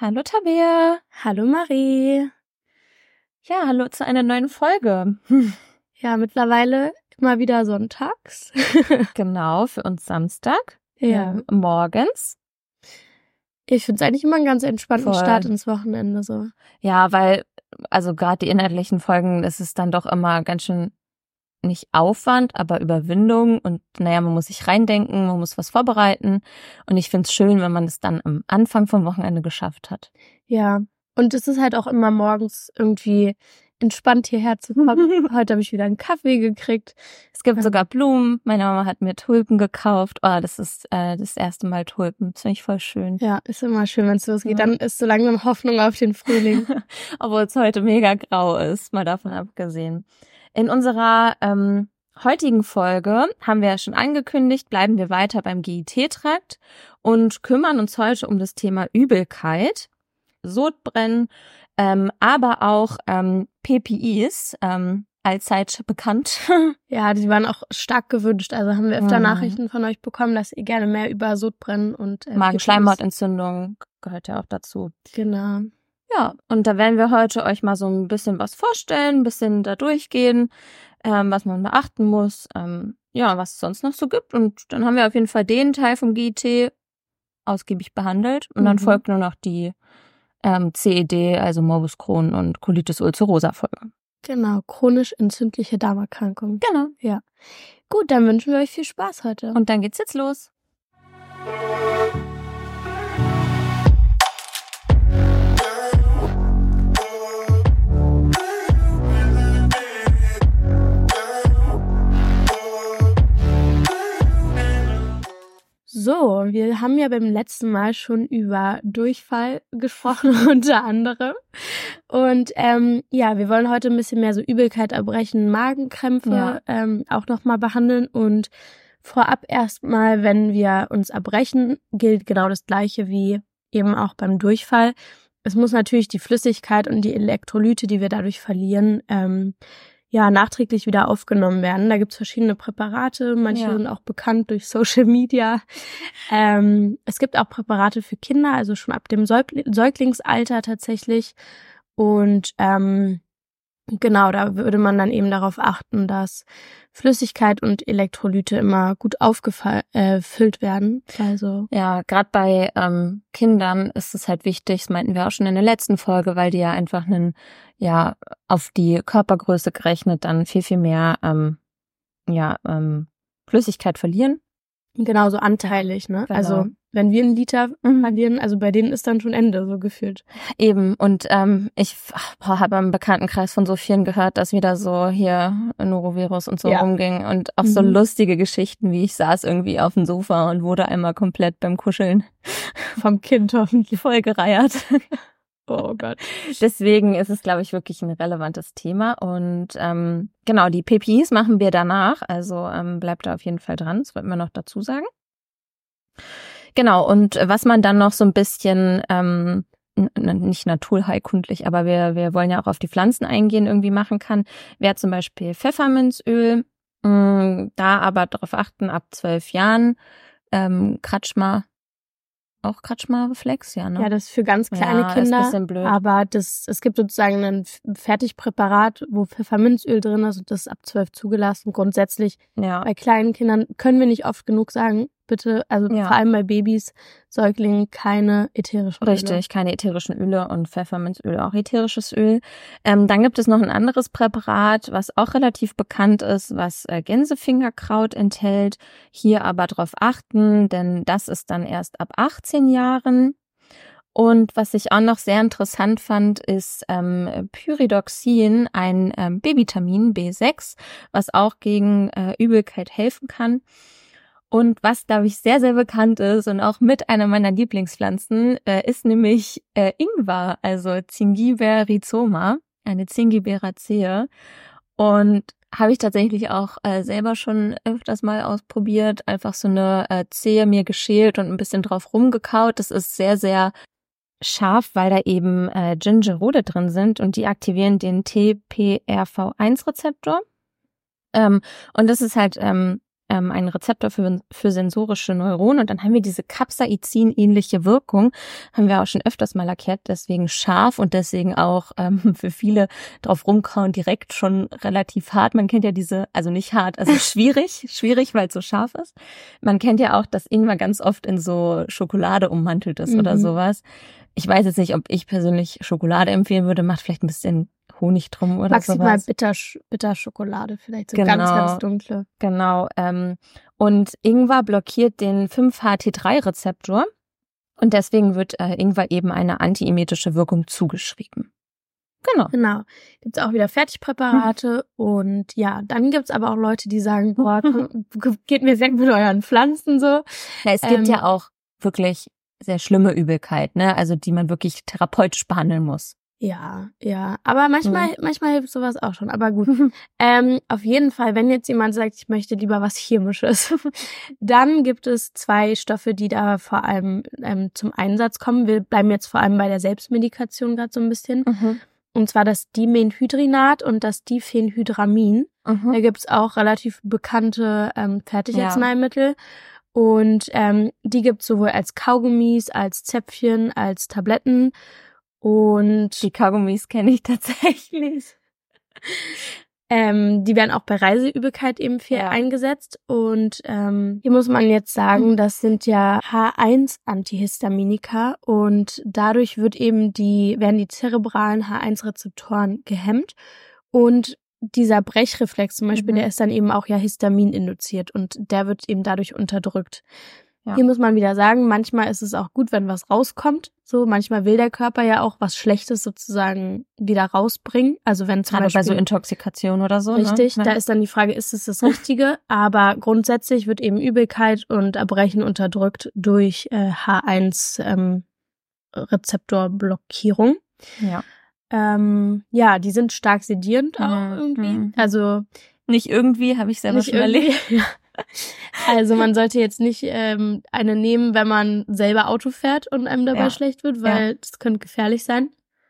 Hallo Tabea. Hallo Marie. Ja, hallo zu einer neuen Folge. Ja, mittlerweile immer wieder sonntags. Genau, für uns Samstag. Ja. Morgens. Ich finde es eigentlich immer einen ganz entspannten Voll. Start ins Wochenende so. Ja, weil, also gerade die inhaltlichen Folgen, das ist dann doch immer ganz schön nicht Aufwand, aber Überwindung und man muss sich reindenken, man muss was vorbereiten und ich finde es schön, wenn man es dann am Anfang vom Wochenende geschafft hat. Ja, und es ist halt auch immer morgens irgendwie entspannt hierher zu kommen. Heute habe ich wieder einen Kaffee gekriegt. Es gibt sogar Blumen. Meine Mama hat mir Tulpen gekauft. Oh, das ist das erste Mal Tulpen. Das finde ich voll schön. Ja, ist immer schön, wenn es losgeht. Ja. Dann ist so langsam Hoffnung auf den Frühling. Obwohl es heute mega grau ist, mal davon abgesehen. In unserer heutigen Folge haben wir ja schon angekündigt, bleiben wir weiter beim GIT-Trakt und kümmern uns heute um das Thema Übelkeit, Sodbrennen, aber auch PPIs, allzeit bekannt. Ja, die waren auch stark gewünscht. Also haben wir öfter Nachrichten von euch bekommen, dass ihr gerne mehr über Sodbrennen und Magenschleimhautentzündung gehört ja auch dazu. Genau. Ja, und da werden wir heute euch mal so ein bisschen was vorstellen, ein bisschen da durchgehen, was man beachten muss, was es sonst noch so gibt. Und dann haben wir auf jeden Fall den Teil vom GIT ausgiebig behandelt. Und dann folgt nur noch die CED, also Morbus Crohn und Colitis ulcerosa Folge. Genau, chronisch entzündliche Darmerkrankung. Genau. Ja. Gut, dann wünschen wir euch viel Spaß heute. Und dann geht's jetzt los. So, wir haben ja beim letzten Mal schon über Durchfall gesprochen, unter anderem. Und wir wollen heute ein bisschen mehr so Übelkeit, Erbrechen, Magenkrämpfe auch nochmal behandeln. Und vorab erstmal, wenn wir uns erbrechen, gilt genau das Gleiche wie eben auch beim Durchfall. Es muss natürlich die Flüssigkeit und die Elektrolyte, die wir dadurch verlieren, nachträglich wieder aufgenommen werden. Da gibt's verschiedene Präparate, manche sind auch bekannt durch Social Media. Es gibt auch Präparate für Kinder, also schon ab dem Säuglingsalter tatsächlich. Und genau, da würde man dann eben darauf achten, dass Flüssigkeit und Elektrolyte immer gut aufgefüllt werden. Also ja, gerade bei Kindern ist es halt wichtig, das meinten wir auch schon in der letzten Folge, weil die ja einfach auf die Körpergröße gerechnet dann viel, viel mehr Flüssigkeit verlieren. Genauso anteilig, ne? Genau. Also wenn wir 1 Liter verlieren, also bei denen ist dann schon Ende, so gefühlt. Eben, und ich habe im Bekanntenkreis von so vielen gehört, dass wieder so hier Norovirus und so rumging und auch so lustige Geschichten, wie ich saß irgendwie auf dem Sofa und wurde einmal komplett beim Kuscheln vom Kind hoffentlich vollgereiert. Oh Gott. Deswegen ist es, glaube ich, wirklich ein relevantes Thema. Und genau, die PPIs machen wir danach. Also bleibt da auf jeden Fall dran. Das wollten wir noch dazu sagen. Genau, und was man dann noch so ein bisschen, nicht naturheilkundlich, aber wir wollen ja auch auf die Pflanzen eingehen, irgendwie machen kann, wäre zum Beispiel Pfefferminzöl. Da aber darauf achten, ab 12 Jahren Kretschmer. Auch Kretschmer-Reflex, ja, ne? Ja, das ist für ganz kleine Kinder, ist ein bisschen blöd. Aber es gibt sozusagen ein Fertigpräparat, wo Pfefferminzöl drin ist und das ist ab 12 zugelassen. Grundsätzlich bei kleinen Kindern können wir nicht oft genug sagen, bitte, also vor allem bei Babys, Säuglingen, keine ätherischen Öle. Richtig, keine ätherischen Öle und Pfefferminzöl auch ätherisches Öl. Dann gibt es noch ein anderes Präparat, was auch relativ bekannt ist, was Gänsefingerkraut enthält. Hier aber drauf achten, denn das ist dann erst ab 18 Jahren. Und was ich auch noch sehr interessant fand, ist Pyridoxin, ein B-Vitamin B6, was auch gegen Übelkeit helfen kann. Und was, glaube ich, sehr, sehr bekannt ist und auch mit einer meiner Lieblingspflanzen, ist nämlich Ingwer, also Zingiber rhizoma, eine Zingiberacee. Und habe ich tatsächlich auch selber schon öfters mal ausprobiert, einfach so eine Zehe mir geschält und ein bisschen drauf rumgekaut. Das ist sehr, sehr scharf, weil da eben Gingerole drin sind und die aktivieren den TPRV1-Rezeptor. Und das ist halt einen Rezeptor für sensorische Neuronen und dann haben wir diese Capsaicin-ähnliche Wirkung, haben wir auch schon öfters mal erklärt, deswegen scharf und deswegen auch für viele drauf rumkauen direkt schon relativ hart. Man kennt ja also nicht hart, also schwierig, weil es so scharf ist. Man kennt ja auch, dass Ingwer ganz oft in so Schokolade ummantelt ist oder sowas. Ich weiß jetzt nicht, ob ich persönlich Schokolade empfehlen würde, macht vielleicht ein bisschen Honig drum oder maximal sowas. Bitterschokolade, vielleicht so Genau, ganz dunkle. Genau. Und Ingwer blockiert den 5-HT3-Rezeptor und deswegen wird Ingwer eben eine antiemetische Wirkung zugeschrieben. Genau. Gibt's auch wieder Fertigpräparate und ja, dann gibt's aber auch Leute, die sagen, boah, geht mir weg mit euren Pflanzen so. Ja, es gibt ja auch wirklich sehr schlimme Übelkeit, ne? Also die man wirklich therapeutisch behandeln muss. Ja, aber manchmal hilft sowas auch schon, aber gut. Auf jeden Fall, wenn jetzt jemand sagt, ich möchte lieber was Chemisches, dann gibt es 2 Stoffe, die da vor allem zum Einsatz kommen. Wir bleiben jetzt vor allem bei der Selbstmedikation gerade so ein bisschen. Und zwar das Dimenhydrinat und das Diphenhydramin. Da gibt's auch relativ bekannte Fertigarzneimittel. Und die gibt's sowohl als Kaugummis, als Zäpfchen, als Tabletten. Und die Kaugummis kenne ich tatsächlich. Die werden auch bei Reiseübelkeit eben viel eingesetzt. Und hier muss man jetzt sagen, das sind ja H1-Antihistaminika und dadurch werden die zerebralen H1-Rezeptoren gehemmt und dieser Brechreflex zum Beispiel, der ist dann eben auch ja Histamin induziert und der wird eben dadurch unterdrückt. Ja. Hier muss man wieder sagen, manchmal ist es auch gut, wenn was rauskommt. So, manchmal will der Körper ja auch was Schlechtes sozusagen wieder rausbringen. Also wenn zum Beispiel bei so Intoxikation oder so. Richtig, ne? Da ist dann die Frage, ist es das Richtige? Aber grundsätzlich wird eben Übelkeit und Erbrechen unterdrückt durch H1 Rezeptorblockierung. Ja. Die sind stark sedierend auch irgendwie. Also nicht irgendwie, habe ich selber schon erlebt. Ja. Also man sollte jetzt nicht eine nehmen, wenn man selber Auto fährt und einem dabei schlecht wird, weil das könnte gefährlich sein.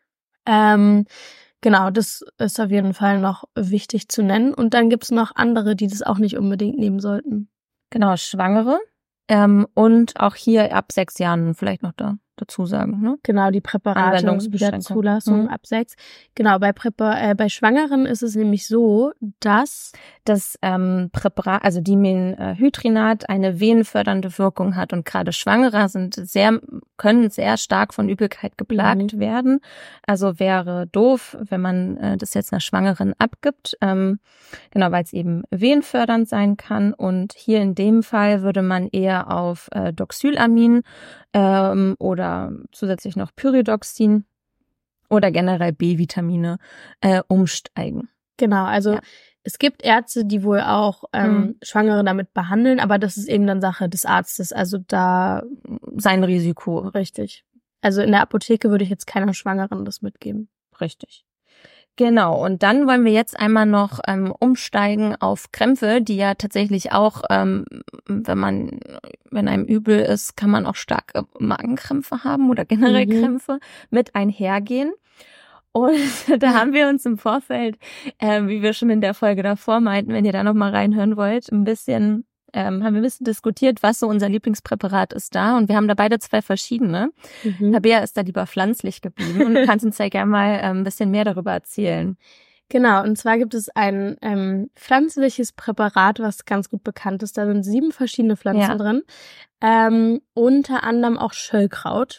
Genau, das ist auf jeden Fall noch wichtig zu nennen. Und dann gibt's noch andere, die das auch nicht unbedingt nehmen sollten. Genau, Schwangere und auch hier ab 6 Jahren vielleicht noch dazu sagen. Ne? Genau, die Präparate der Zulassung ab 6. Genau, bei Schwangeren ist es nämlich so, dass das Präparat, also Dimenhydrinat, eine venenfördernde Wirkung hat und gerade Schwangere können sehr stark von Übelkeit geplagt werden. Also wäre doof, wenn man das jetzt einer Schwangeren abgibt, genau, weil es eben venenfördernd sein kann. Und hier in dem Fall würde man eher auf Doxylamin oder zusätzlich noch Pyridoxin oder generell B-Vitamine umsteigen. Genau, also es gibt Ärzte, die wohl auch Schwangere damit behandeln, aber das ist eben dann Sache des Arztes, also da sein Risiko. Richtig. Also in der Apotheke würde ich jetzt keiner Schwangeren das mitgeben. Richtig. Genau, und dann wollen wir jetzt einmal noch umsteigen auf Krämpfe, die ja tatsächlich auch, wenn einem übel ist, kann man auch starke Magenkrämpfe haben oder generell Krämpfe mit einhergehen. Und da haben wir uns im Vorfeld, wie wir schon in der Folge davor meinten, wenn ihr da noch mal reinhören wollt, haben wir ein bisschen diskutiert, was so unser Lieblingspräparat ist da. Und wir haben da beide 2 verschiedene. Tabea ist da lieber pflanzlich geblieben und du kannst uns ja gerne mal ein bisschen mehr darüber erzählen. Genau, und zwar gibt es ein pflanzliches Präparat, was ganz gut bekannt ist. Da sind 7 verschiedene Pflanzen drin, unter anderem auch Schöllkraut.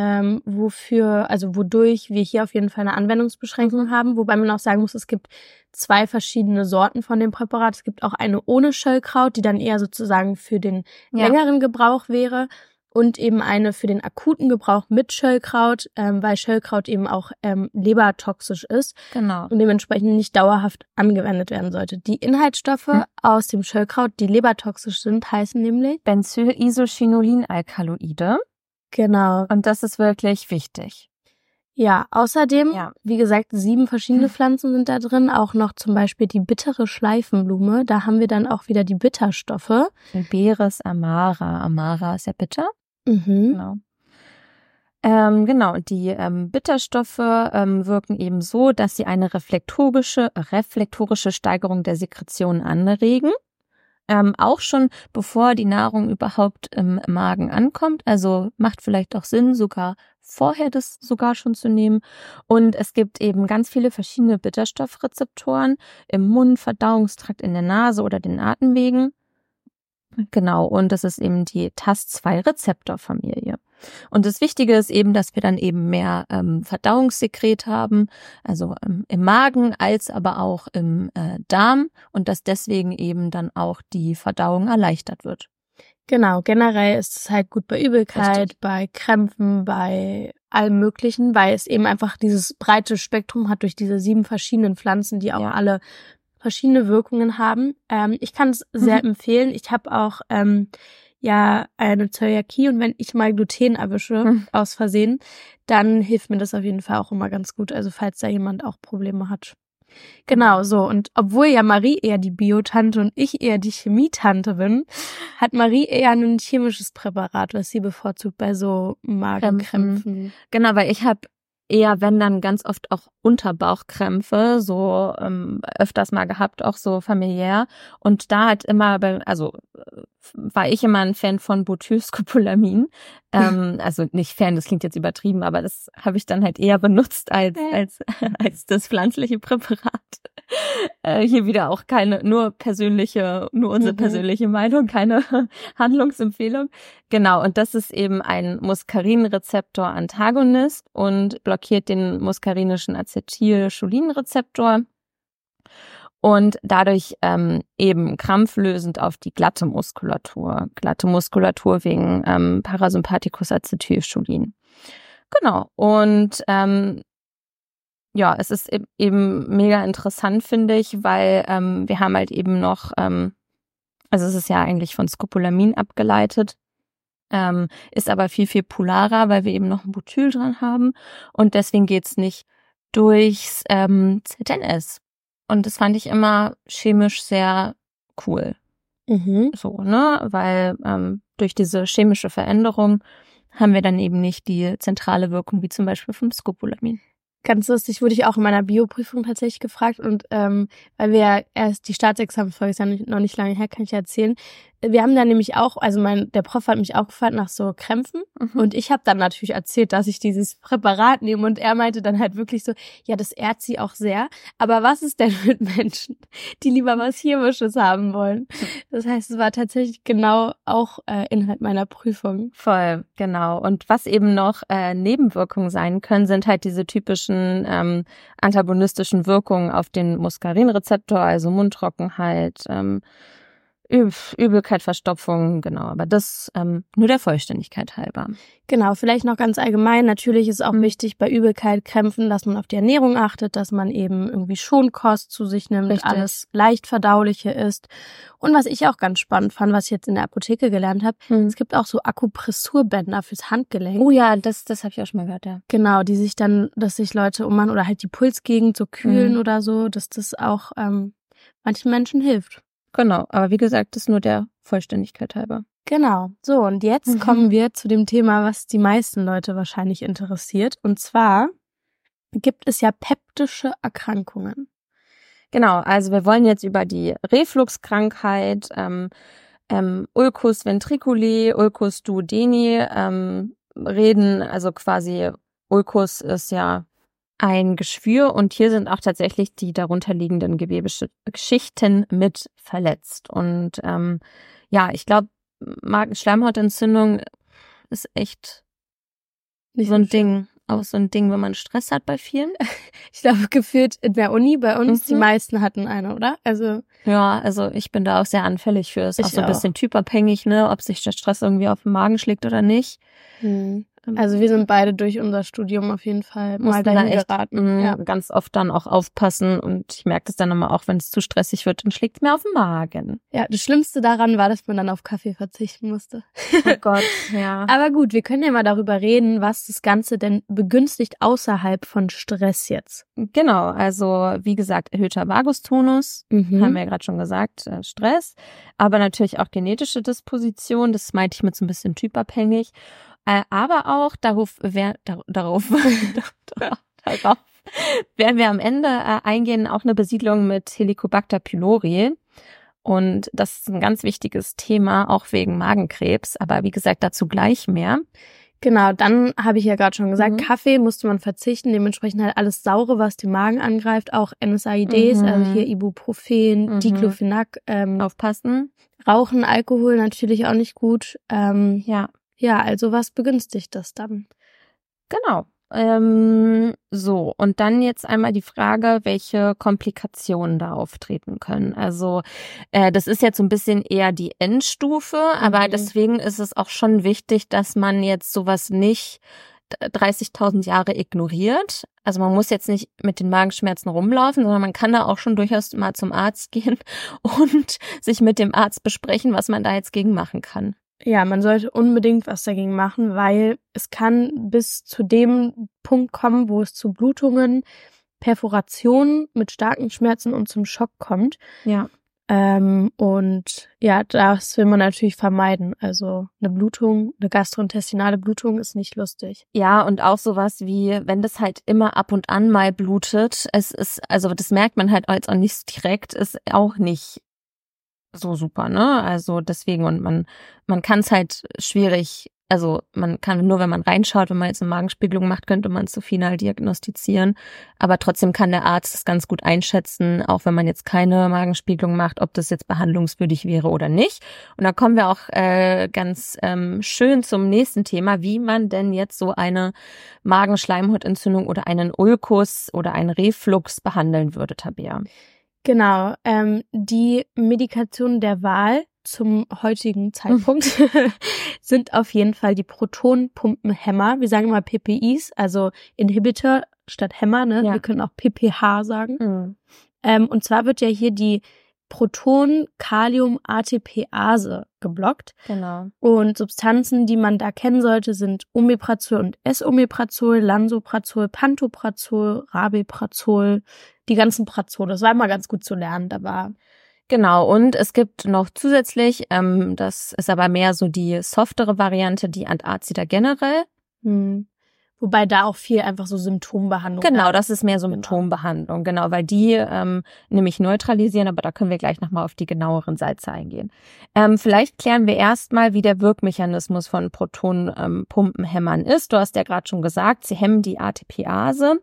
Wodurch wir hier auf jeden Fall eine Anwendungsbeschränkung haben, wobei man auch sagen muss, es gibt 2 verschiedene Sorten von dem Präparat. Es gibt auch eine ohne Schöllkraut, die dann eher sozusagen für den längeren Gebrauch wäre und eben eine für den akuten Gebrauch mit Schöllkraut, weil Schöllkraut eben auch lebertoxisch ist und dementsprechend nicht dauerhaft angewendet werden sollte. Die Inhaltsstoffe aus dem Schöllkraut, die lebertoxisch sind, heißen nämlich Benzylisochinolin-Alkaloide. Genau. Und das ist wirklich wichtig. Ja, außerdem, wie gesagt, 7 verschiedene Pflanzen sind da drin, auch noch zum Beispiel die bittere Schleifenblume. Da haben wir dann auch wieder die Bitterstoffe. Beres amara. Amara ist ja bitter. Genau. Die Bitterstoffe wirken eben so, dass sie eine reflektorische Steigerung der Sekretion anregen. Auch schon bevor die Nahrung überhaupt im Magen ankommt. Also macht vielleicht auch Sinn, sogar vorher das sogar schon zu nehmen. Und es gibt eben ganz viele verschiedene Bitterstoffrezeptoren im Mund, Verdauungstrakt, in der Nase oder den Atemwegen. Genau, und das ist eben die TAS2-Rezeptorfamilie. Und das Wichtige ist eben, dass wir dann eben mehr Verdauungssekret haben, also im Magen als aber auch im Darm und dass deswegen eben dann auch die Verdauung erleichtert wird. Genau, generell ist es halt gut bei Übelkeit, Richtig. bei Krämpfen, bei allem Möglichen, weil es eben einfach dieses breite Spektrum hat durch diese 7 verschiedenen Pflanzen, die auch alle verschiedene Wirkungen haben. Ich kann es sehr empfehlen. Ich habe auch eine Zöliakie und wenn ich mal Gluten erwische aus Versehen, dann hilft mir das auf jeden Fall auch immer ganz gut. Also falls da jemand auch Probleme hat. Genau, so. Und obwohl ja Marie eher die Biotante und ich eher die Chemietante bin, hat Marie eher ein chemisches Präparat, was sie bevorzugt bei so Magenkrämpfen. Genau, weil ich habe eher, wenn dann ganz oft auch Unterbauchkrämpfe, so öfters mal gehabt, auch so familiär. Und da hat immer, war ich immer ein Fan von Butylscopolamin. Also nicht Fan, das klingt jetzt übertrieben, aber das habe ich dann halt eher benutzt als das pflanzliche Präparat. Hier wieder auch nur unsere persönliche Meinung, keine Handlungsempfehlung. Genau, und das ist eben ein Muskarin-Rezeptor-Antagonist und blockiert den muskarinischen Acetylcholinrezeptor und dadurch eben krampflösend auf die glatte Muskulatur wegen Parasympathikus Acetylcholin. Genau, und es ist eben mega interessant, finde ich, weil wir haben halt eben noch, also es ist ja eigentlich von Scopolamin abgeleitet, ist aber viel, viel polarer, weil wir eben noch ein Butyl dran haben und deswegen geht's nicht durchs ZNS. Und das fand ich immer chemisch sehr cool. So, ne, weil durch diese chemische Veränderung haben wir dann eben nicht die zentrale Wirkung wie zum Beispiel vom Scopolamin. Ganz lustig, wurde ich auch in meiner Bioprüfung tatsächlich gefragt und weil wir ja erst die Staatsexamensfolge ist ja noch nicht lange her, kann ich ja erzählen. Wir haben dann nämlich auch, also der Prof hat mich auch gefragt nach so Krämpfen und ich habe dann natürlich erzählt, dass ich dieses Präparat nehme und er meinte dann halt wirklich so, ja, das ehrt sie auch sehr, aber was ist denn mit Menschen, die lieber was Chemisches haben wollen? Das heißt, es war tatsächlich genau auch Inhalt meiner Prüfung. Voll, genau. Und was eben noch Nebenwirkungen sein können, sind halt diese typischen antagonistischen Wirkungen auf den Muskarinrezeptor, also Mundtrockenheit, Übelkeit, Verstopfung, genau, aber das nur der Vollständigkeit halber. Genau, vielleicht noch ganz allgemein, natürlich ist auch wichtig bei Übelkeit, Krämpfen, dass man auf die Ernährung achtet, dass man eben irgendwie Schonkost zu sich nimmt, Richtig. Alles leicht verdauliche ist. Und was ich auch ganz spannend fand, was ich jetzt in der Apotheke gelernt habe, es gibt auch so Akupressurbänder fürs Handgelenk. Oh ja, das habe ich auch schon mal gehört, ja. Genau, dass sich Leute ummachen oder halt die Pulsgegend so kühlen oder so, dass das auch manchen Menschen hilft. Genau, aber wie gesagt, das nur der Vollständigkeit halber. Genau. So, und jetzt kommen wir zu dem Thema, was die meisten Leute wahrscheinlich interessiert. Und zwar gibt es ja peptische Erkrankungen. Genau, also wir wollen jetzt über die Refluxkrankheit, Ulcus ventriculi, Ulcus duodeni reden. Also quasi Ulcus ist ja ein Geschwür und hier sind auch tatsächlich die darunterliegenden Gewebeschichten mit verletzt. Und ich glaube, Magenschleimhautentzündung ist echt Nicht so ein Ding, auch so ein Ding, wenn man Stress hat bei vielen. Ich glaube, gefühlt in der Uni bei uns, die meisten hatten eine, oder? Also ich bin da auch sehr anfällig für. Ist auch so ein bisschen typabhängig, ne, ob sich der Stress irgendwie auf den Magen schlägt oder nicht. Also wir sind beide durch unser Studium auf jeden Fall mal dahin geraten. Ganz oft dann auch aufpassen und ich merke das dann immer auch, wenn es zu stressig wird, dann schlägt es mir auf den Magen. Ja, das Schlimmste daran war, dass man dann auf Kaffee verzichten musste. Oh Gott, ja. Aber gut, wir können ja mal darüber reden, was das Ganze denn begünstigt außerhalb von Stress jetzt. Genau, also wie gesagt, erhöhter Vagustonus, haben wir ja gerade schon gesagt, Stress, aber natürlich auch genetische Disposition, das meinte ich mit so ein bisschen typabhängig. Aber auch darauf werden wir am Ende eingehen, auch eine Besiedlung mit Helicobacter pylori. Und das ist ein ganz wichtiges Thema, auch wegen Magenkrebs. Aber wie gesagt, dazu gleich mehr. Genau, dann habe ich ja gerade schon gesagt, Kaffee musste man verzichten, dementsprechend halt alles Saure, was den Magen angreift, auch NSAIDs, also hier Ibuprofen, Diclofenac. Aufpassen. Rauchen, Alkohol natürlich auch nicht gut. Ja, also was begünstigt das dann? Genau. So, und dann jetzt einmal die Frage, welche Komplikationen da auftreten können. Also das ist jetzt so ein bisschen eher die Endstufe, aber deswegen ist es auch schon wichtig, dass man jetzt sowas nicht 30.000 Jahre ignoriert. Also man muss jetzt nicht mit den Magenschmerzen rumlaufen, sondern man kann da auch schon durchaus mal zum Arzt gehen und sich mit dem Arzt besprechen, was man da jetzt gegen machen kann. Ja, man sollte unbedingt was dagegen machen, weil es kann bis zu dem Punkt kommen, wo es zu Blutungen, Perforationen mit starken Schmerzen und zum Schock kommt. Ja. Und ja, das will man natürlich vermeiden. Also eine Blutung, eine gastrointestinale Blutung ist nicht lustig. Ja, und auch sowas wie, wenn das halt immer ab und an mal blutet, also das merkt man halt jetzt auch nicht direkt, ist auch nicht so super, ne? Also deswegen, und man kann es halt schwierig, also man kann nur, wenn man reinschaut, wenn man jetzt eine Magenspiegelung macht, könnte man es so final diagnostizieren. Aber trotzdem kann der Arzt es ganz gut einschätzen, auch wenn man jetzt keine Magenspiegelung macht, ob das jetzt behandlungswürdig wäre oder nicht. Und da kommen wir auch ganz schön zum nächsten Thema, wie man denn jetzt so eine Magenschleimhautentzündung oder einen Ulkus oder einen Reflux behandeln würde, Tabea. Genau, die Medikationen der Wahl zum heutigen Zeitpunkt sind auf jeden Fall die Protonpumpenhemmer. Wir sagen immer PPIs, also Inhibitor statt Hämmer, ne? Ja. Wir können auch PPH sagen. Und zwar wird ja hier die Proton-Kalium-ATPase geblockt. Genau. Und Substanzen, die man da kennen sollte, sind Omeprazol und Esomeprazol, Lansoprazol, Pantoprazol, Rabeprazol, die ganzen Prazole. Das war immer ganz gut zu lernen, da war. Genau, und es gibt noch zusätzlich, das ist aber mehr so die softere Variante, die Antazida generell. Wobei da auch viel einfach so Symptombehandlung. Genau, das ist mehr Symptombehandlung, genau, weil die nämlich neutralisieren, aber da können wir gleich nochmal auf die genaueren Salze eingehen. Vielleicht klären wir erstmal, wie der Wirkmechanismus von Protonpumpenhämmern ist. Du hast ja gerade schon gesagt, sie hemmen die ATPase.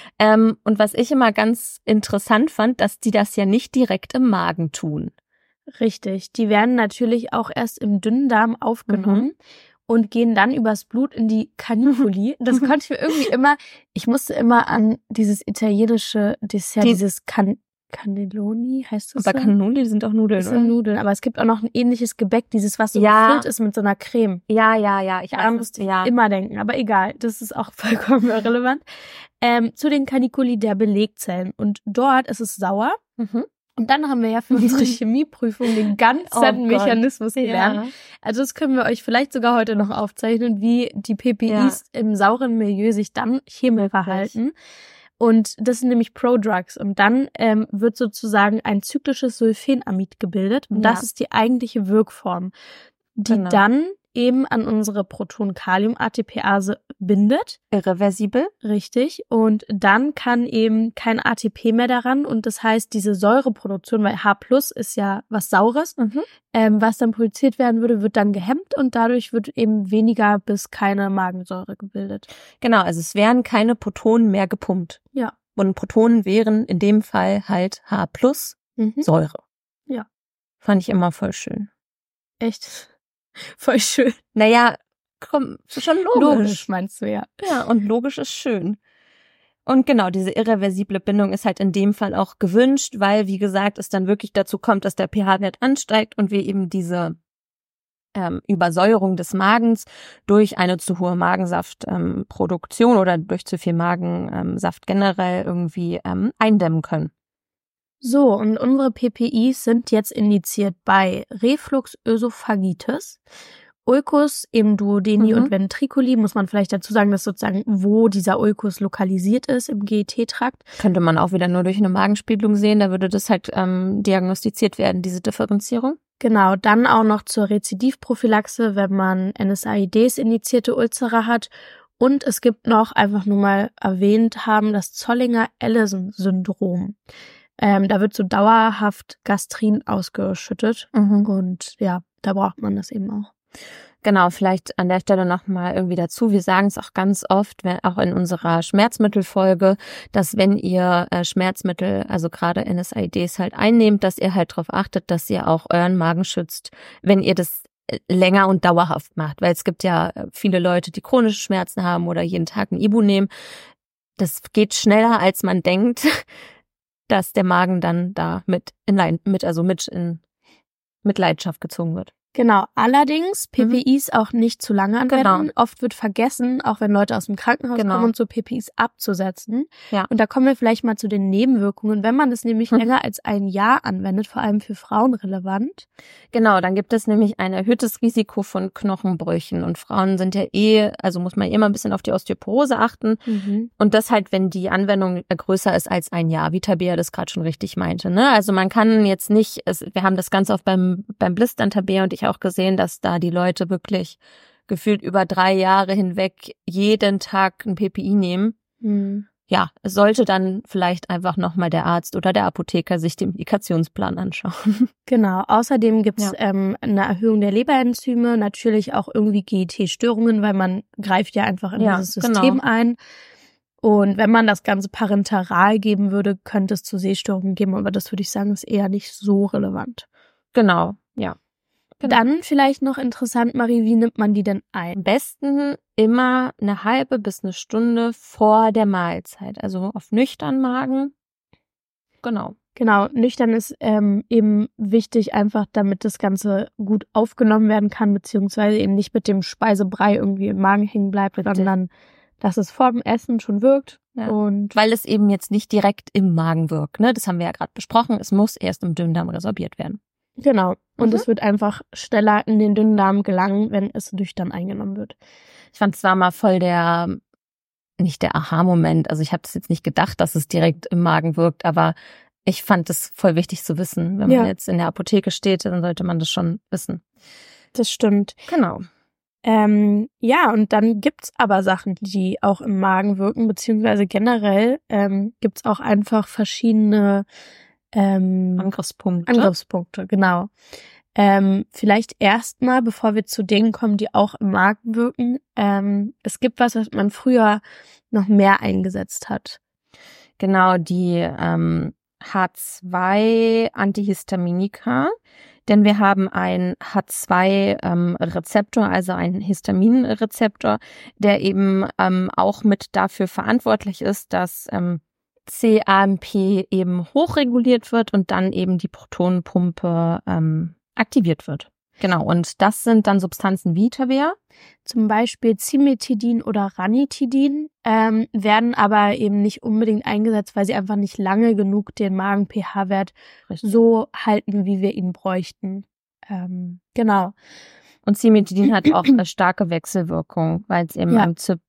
Und was ich immer ganz interessant fand, dass die das ja nicht direkt im Magen tun. Richtig, die werden natürlich auch erst im Dünndarm aufgenommen. Und gehen dann übers Blut in die Caniculi. Das konnte ich mir irgendwie ich musste immer an dieses italienische Dessert, dieses Cannelloni, heißt das so? Aber Cannoli sind auch Nudeln, das sind Nudeln, aber es gibt auch noch ein ähnliches Gebäck, dieses, was so gefüllt ist mit so einer Creme. Ja, ich daran musste ich immer denken, aber egal, das ist auch vollkommen irrelevant. Zu den Caniculi der Belegzellen. Und dort ist es sauer. Und dann haben wir ja für unsere Chemieprüfung den ganzen Mechanismus gelernt. Ja. Also das können wir euch vielleicht sogar heute noch aufzeichnen, wie die PPIs im sauren Milieu sich dann chemisch verhalten. Und das sind nämlich Prodrugs. Und dann wird sozusagen ein zyklisches Sulfenamid gebildet. Und das ist die eigentliche Wirkform, die dann eben an unsere Proton-Kalium-ATPase bindet. Irreversibel. Richtig. Und dann kann eben kein ATP mehr daran. Und das heißt, diese Säureproduktion, weil H+ ist ja was Saures, was dann produziert werden würde, wird dann gehemmt und dadurch wird eben weniger bis keine Magensäure gebildet. Genau, also es werden keine Protonen mehr gepumpt. Ja. Und Protonen wären in dem Fall halt H+ Säure. Ja. Fand ich immer voll schön. Echt? Voll schön. Naja, komm, schon logisch. Logisch meinst du, ja. Ja, und logisch ist schön. Und genau, diese irreversible Bindung ist halt in dem Fall auch gewünscht, weil, wie gesagt, es dann wirklich dazu kommt, dass der pH-Wert ansteigt und wir eben diese Übersäuerung des Magens durch eine zu hohe Magensaftproduktion oder durch zu viel Magensaft generell irgendwie eindämmen können. So, und unsere PPIs sind jetzt indiziert bei Refluxösophagitis, Ulkus, eben Duodeni und Ventriculi, muss man vielleicht dazu sagen, dass sozusagen, wo dieser Ulkus lokalisiert ist im GET-Trakt. Könnte man auch wieder nur durch eine Magenspiegelung sehen, da würde das halt diagnostiziert werden, diese Differenzierung. Genau, dann auch noch zur Rezidivprophylaxe, wenn man NSAIDs indizierte Ulzera hat. Und es gibt noch, einfach nur mal erwähnt haben, das Zollinger-Ellison-Syndrom. Da wird so dauerhaft Gastrin ausgeschüttet. Und ja, da braucht man das eben auch. Genau, vielleicht an der Stelle nochmal irgendwie dazu. Wir sagen es auch ganz oft, auch in unserer Schmerzmittelfolge, dass wenn ihr Schmerzmittel, also gerade NSAIDs halt einnehmt, dass ihr halt darauf achtet, dass ihr auch euren Magen schützt, wenn ihr das länger und dauerhaft macht. Weil es gibt ja viele Leute, die chronische Schmerzen haben oder jeden Tag ein Ibu nehmen. Das geht schneller, als man denkt, dass der Magen dann da mit in Mitleidenschaft gezogen wird. Genau, allerdings PPIs auch nicht zu lange anwenden. Genau. Oft wird vergessen, auch wenn Leute aus dem Krankenhaus kommen, und so PPIs abzusetzen. Ja. Und da kommen wir vielleicht mal zu den Nebenwirkungen. Wenn man das nämlich länger als ein Jahr anwendet, vor allem für Frauen relevant. Genau, dann gibt es nämlich ein erhöhtes Risiko von Knochenbrüchen. Und Frauen sind ja also muss man immer ein bisschen auf die Osteoporose achten. Und das halt, wenn die Anwendung größer ist als ein Jahr, wie Tabea das gerade schon richtig meinte. Ne? Also man kann jetzt nicht, wir haben das ganz oft beim Blistern, Tabea und ich auch gesehen, dass da die Leute wirklich gefühlt über 3 Jahre hinweg jeden Tag ein PPI nehmen. Ja, es sollte dann vielleicht einfach nochmal der Arzt oder der Apotheker sich den Indikationsplan anschauen. Genau, außerdem gibt's eine Erhöhung der Leberenzyme, natürlich auch irgendwie GIT-Störungen, weil man greift ja einfach in dieses System ein. Und wenn man das Ganze parenteral geben würde, könnte es zu Sehstörungen geben, aber das würde ich sagen, ist eher nicht so relevant. Genau, ja. Genau. Dann vielleicht noch interessant, Marie, wie nimmt man die denn ein? Am besten immer eine halbe bis eine Stunde vor der Mahlzeit, also auf nüchtern Magen. Genau. Genau, nüchtern ist eben wichtig, einfach damit das Ganze gut aufgenommen werden kann, beziehungsweise eben nicht mit dem Speisebrei irgendwie im Magen hängen bleibt, sondern dass es vor dem Essen schon wirkt. Ja. Und weil es eben jetzt nicht direkt im Magen wirkt, ne? Das haben wir ja gerade besprochen. Es muss erst im Dünndarm resorbiert werden. Genau. Und es wird einfach schneller in den Dünndarm gelangen, wenn es nüchtern eingenommen wird. Ich fand es war mal voll nicht der Aha-Moment. Also ich habe das jetzt nicht gedacht, dass es direkt im Magen wirkt, aber ich fand es voll wichtig zu wissen. Wenn man jetzt in der Apotheke steht, dann sollte man das schon wissen. Das stimmt. Genau. Ja, und dann gibt's aber Sachen, die auch im Magen wirken, beziehungsweise generell gibt's auch einfach verschiedene Angriffspunkte, genau. Vielleicht erstmal, bevor wir zu Dingen kommen, die auch im Magen wirken. Es gibt was man früher noch mehr eingesetzt hat. Genau, die H2-Antihistaminika. Denn wir haben einen H2-Rezeptor, also einen Histaminrezeptor, der eben auch mit dafür verantwortlich ist, dass cAMP eben hochreguliert wird und dann eben die Protonenpumpe aktiviert wird. Genau, und das sind dann Substanzen wie, Tabea? Zum Beispiel Cimetidin oder Ranitidin, werden aber eben nicht unbedingt eingesetzt, weil sie einfach nicht lange genug den Magen-pH-Wert so halten, wie wir ihn bräuchten. Genau. Und Cimetidin hat auch eine starke Wechselwirkung, weil es eben am CYP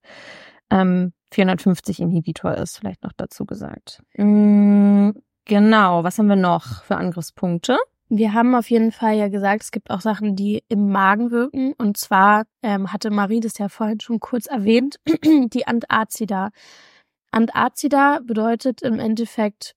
450-Inhibitor ist, vielleicht noch dazu gesagt. Genau, was haben wir noch für Angriffspunkte? Wir haben auf jeden Fall ja gesagt, es gibt auch Sachen, die im Magen wirken. Und zwar hatte Marie das ja vorhin schon kurz erwähnt, die Antazida. Antazida bedeutet im Endeffekt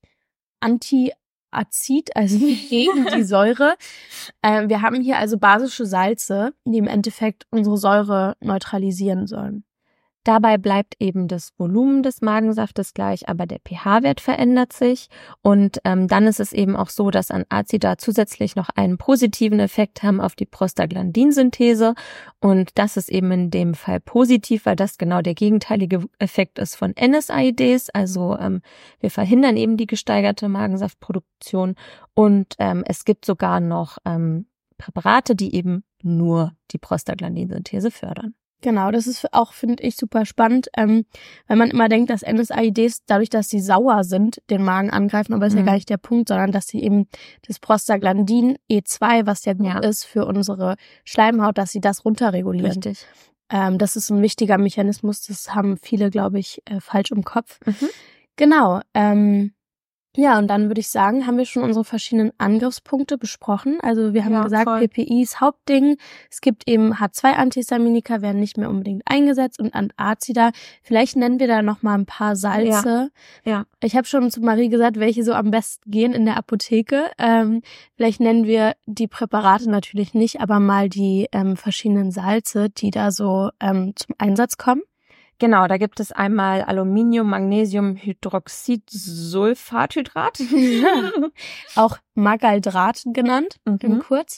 Antiazid, also gegen die Säure. Wir haben hier also basische Salze, die im Endeffekt unsere Säure neutralisieren sollen. Dabei bleibt eben das Volumen des Magensaftes gleich, aber der pH-Wert verändert sich. Und dann ist es eben auch so, dass Antazida zusätzlich noch einen positiven Effekt haben auf die Prostaglandinsynthese. Und das ist eben in dem Fall positiv, weil das genau der gegenteilige Effekt ist von NSAIDs. Also wir verhindern eben die gesteigerte Magensaftproduktion. Und es gibt sogar noch Präparate, die eben nur die Prostaglandinsynthese fördern. Genau, das ist auch, finde ich, super spannend, weil man immer denkt, dass NSAIDs, dadurch, dass sie sauer sind, den Magen angreifen, aber das ist ja gar nicht der Punkt, sondern dass sie eben das Prostaglandin E2, was ja gut ist für unsere Schleimhaut, dass sie das runterregulieren. Richtig. Das ist ein wichtiger Mechanismus, das haben viele, glaube ich, falsch im Kopf. Genau, Ja, und dann würde ich sagen, haben wir schon unsere verschiedenen Angriffspunkte besprochen. Also wir haben gesagt, voll. PPIs Hauptding. Es gibt eben H2-Antihistaminika, werden nicht mehr unbedingt eingesetzt und Antazida. Vielleicht nennen wir da noch mal ein paar Salze. Ja. Ich habe schon zu Marie gesagt, welche so am besten gehen in der Apotheke. Vielleicht nennen wir die Präparate natürlich nicht, aber mal die verschiedenen Salze, die da so zum Einsatz kommen. Genau, da gibt es einmal Aluminium, Magnesium, Hydroxidsulfathydrat. Auch Magaldrat genannt, im Kurz.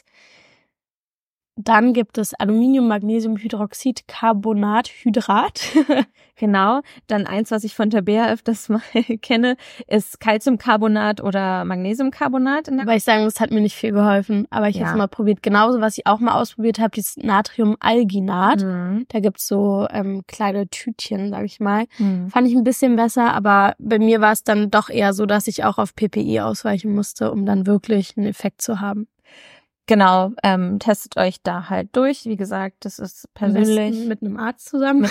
Dann gibt es Aluminium, Magnesium, Hydroxidcarbonathydrat. Genau. Dann eins, was ich von Tabea öfters mal kenne, ist Calciumcarbonat oder Magnesiumcarbonat. Aber ich sagen muss, hat mir nicht viel geholfen. Aber ich habe es mal probiert. Genauso, was ich auch mal ausprobiert habe, dieses Natriumalginat. Da gibt's so kleine Tütchen, sag ich mal. Fand ich ein bisschen besser, aber bei mir war es dann doch eher so, dass ich auch auf PPI ausweichen musste, um dann wirklich einen Effekt zu haben. Genau, testet euch da halt durch. Wie gesagt, das ist persönlich. Mit einem Arzt zusammen.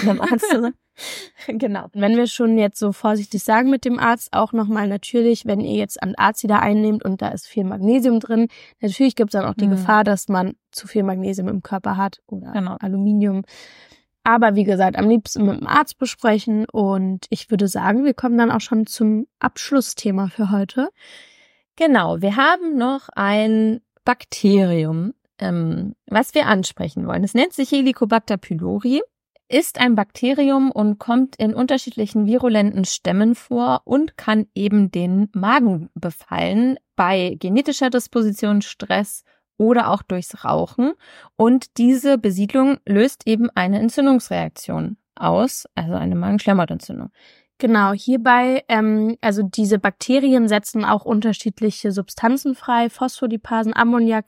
Genau. Wenn wir schon jetzt so vorsichtig sagen mit dem Arzt, auch nochmal natürlich, wenn ihr jetzt Antazida einnehmt und da ist viel Magnesium drin, natürlich gibt es dann auch die Gefahr, dass man zu viel Magnesium im Körper hat oder Aluminium. Aber wie gesagt, am liebsten mit dem Arzt besprechen und ich würde sagen, wir kommen dann auch schon zum Abschlussthema für heute. Genau, wir haben noch ein Bakterium, was wir ansprechen wollen. Es nennt sich Helicobacter pylori, ist ein Bakterium und kommt in unterschiedlichen virulenten Stämmen vor und kann eben den Magen befallen bei genetischer Disposition, Stress oder auch durchs Rauchen. Und diese Besiedlung löst eben eine Entzündungsreaktion aus, also eine Magenschleimhautentzündung. Genau, hierbei, also diese Bakterien setzen auch unterschiedliche Substanzen frei, Phospholipasen, Ammoniak,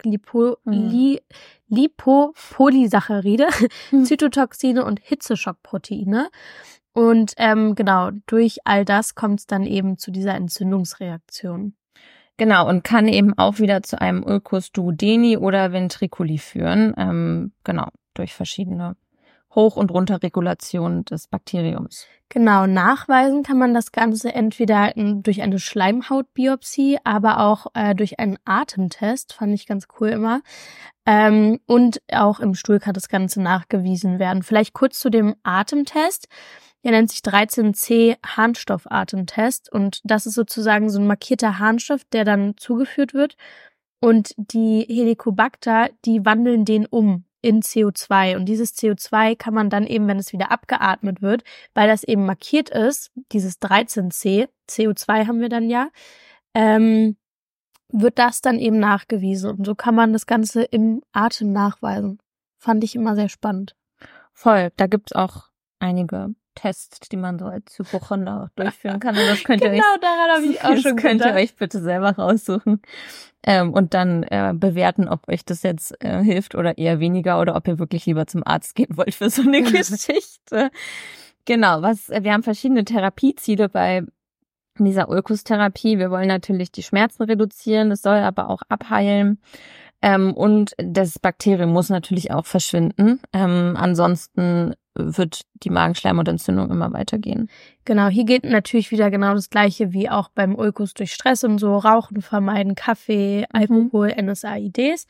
Lipopolysaccharide, Zytotoxine und Hitzeschockproteine. Und genau, durch all das kommt es dann eben zu dieser Entzündungsreaktion. Genau, und kann eben auch wieder zu einem Ulcus duodeni oder Ventriculi führen, genau, durch verschiedene Hoch- und Runterregulation des Bakteriums. Genau, nachweisen kann man das Ganze entweder durch eine Schleimhautbiopsie, aber auch durch einen Atemtest, fand ich ganz cool immer. Und auch im Stuhl kann das Ganze nachgewiesen werden. Vielleicht kurz zu dem Atemtest. Der nennt sich 13C Harnstoffatemtest und das ist sozusagen so ein markierter Harnstoff, der dann zugeführt wird. Und die Helicobacter, die wandeln den um in CO2 und dieses CO2 kann man dann eben, wenn es wieder abgeatmet wird, weil das eben markiert ist, dieses 13C, CO2 haben wir dann ja, wird das dann eben nachgewiesen und so kann man das Ganze im Atem nachweisen. Fand ich immer sehr spannend. Voll, da gibt's auch einige Tests, die man so als Hypochonder durchführen kann. Und das könnt ihr daran habe ich auch schon könnt ihr euch bitte selber raussuchen und dann bewerten, ob euch das jetzt hilft oder eher weniger oder ob ihr wirklich lieber zum Arzt gehen wollt für so eine Geschichte. Genau, wir haben verschiedene Therapieziele bei dieser Ulcus-Therapie. Wir wollen natürlich die Schmerzen reduzieren, es soll aber auch abheilen. Und das Bakterium muss natürlich auch verschwinden. Ansonsten wird die Magenschleimhautentzündung immer weitergehen. Genau, hier geht natürlich wieder genau das Gleiche wie auch beim Ulcus durch Stress und so. Rauchen vermeiden, Kaffee, Alkohol, NSAIDs.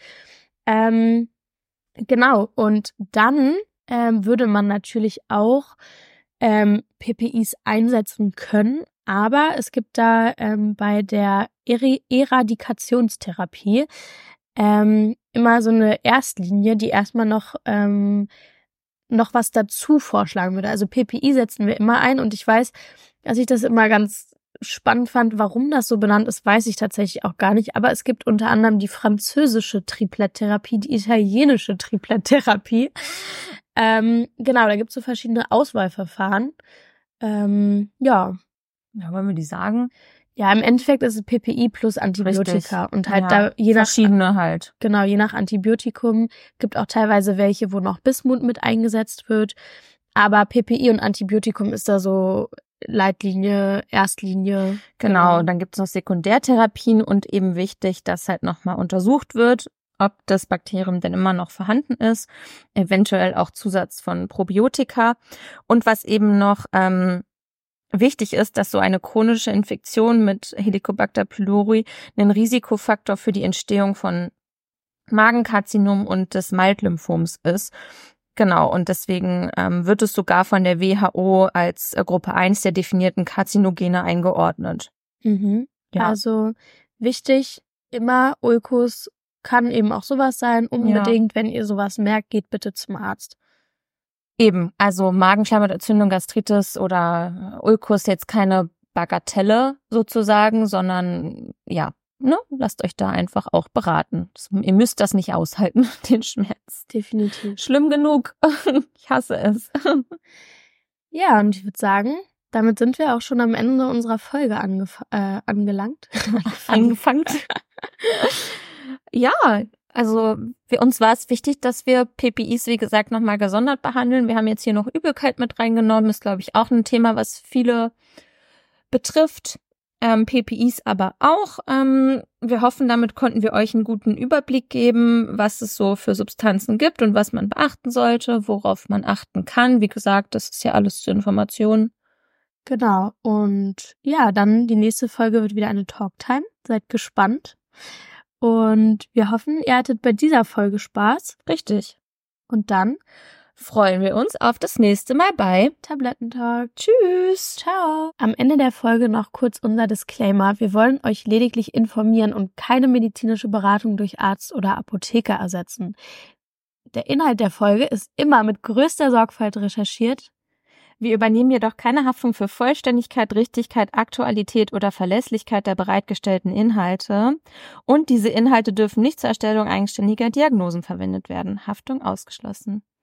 Genau, und dann würde man natürlich auch PPIs einsetzen können, aber es gibt da bei der Eradikationstherapie immer so eine Erstlinie, die erstmal noch was dazu vorschlagen würde. Also PPI setzen wir immer ein und ich weiß, dass ich das immer ganz spannend fand, warum das so benannt ist, weiß ich tatsächlich auch gar nicht. Aber es gibt unter anderem die französische Triplet-Therapie, die italienische Triplet-Therapie. Genau, da gibt es so verschiedene Auswahlverfahren. Ja, wollen wir die sagen? Ja, im Endeffekt ist es PPI plus Antibiotika. Richtig. Und halt da je nach verschiedene halt. Genau, je nach Antibiotikum gibt auch teilweise welche, wo noch Bismut mit eingesetzt wird. Aber PPI und Antibiotikum ist da so Leitlinie, Erstlinie. Genau, dann gibt es noch Sekundärtherapien und eben wichtig, dass halt nochmal untersucht wird, ob das Bakterium denn immer noch vorhanden ist, eventuell auch Zusatz von Probiotika. Und was eben noch wichtig ist, dass so eine chronische Infektion mit Helicobacter pylori ein Risikofaktor für die Entstehung von Magenkarzinom und des Malt-Lymphoms ist. Genau, und deswegen wird es sogar von der WHO als Gruppe 1 der definierten Karzinogene eingeordnet. Mhm. Ja. Also wichtig, immer Ulkus kann eben auch sowas sein. Unbedingt, wenn ihr sowas merkt, geht bitte zum Arzt. Eben, also Magenschleimhautentzündung, Gastritis oder Ulkus jetzt keine Bagatelle sozusagen, sondern ja, ne, lasst euch da einfach auch beraten. Ihr müsst das nicht aushalten, den Schmerz. Definitiv. Schlimm genug. Ich hasse es. Ja, und ich würde sagen, damit sind wir auch schon am Ende unserer Folge angelangt. Angefangen. Ja, also für uns war es wichtig, dass wir PPIs, wie gesagt, nochmal gesondert behandeln. Wir haben jetzt hier noch Übelkeit mit reingenommen. Ist, glaube ich, auch ein Thema, was viele betrifft. PPIs aber auch. Wir hoffen, damit konnten wir euch einen guten Überblick geben, was es so für Substanzen gibt und was man beachten sollte, worauf man achten kann. Wie gesagt, das ist ja alles zur Information. Genau. Und ja, dann die nächste Folge wird wieder eine Talktime. Seid gespannt. Und wir hoffen, ihr hattet bei dieser Folge Spaß. Richtig. Und dann freuen wir uns auf das nächste Mal bei Tablettentalk. Tschüss. Ciao. Am Ende der Folge noch kurz unser Disclaimer. Wir wollen euch lediglich informieren und keine medizinische Beratung durch Arzt oder Apotheker ersetzen. Der Inhalt der Folge ist immer mit größter Sorgfalt recherchiert. Wir übernehmen jedoch keine Haftung für Vollständigkeit, Richtigkeit, Aktualität oder Verlässlichkeit der bereitgestellten Inhalte. Und diese Inhalte dürfen nicht zur Erstellung eigenständiger Diagnosen verwendet werden. Haftung ausgeschlossen.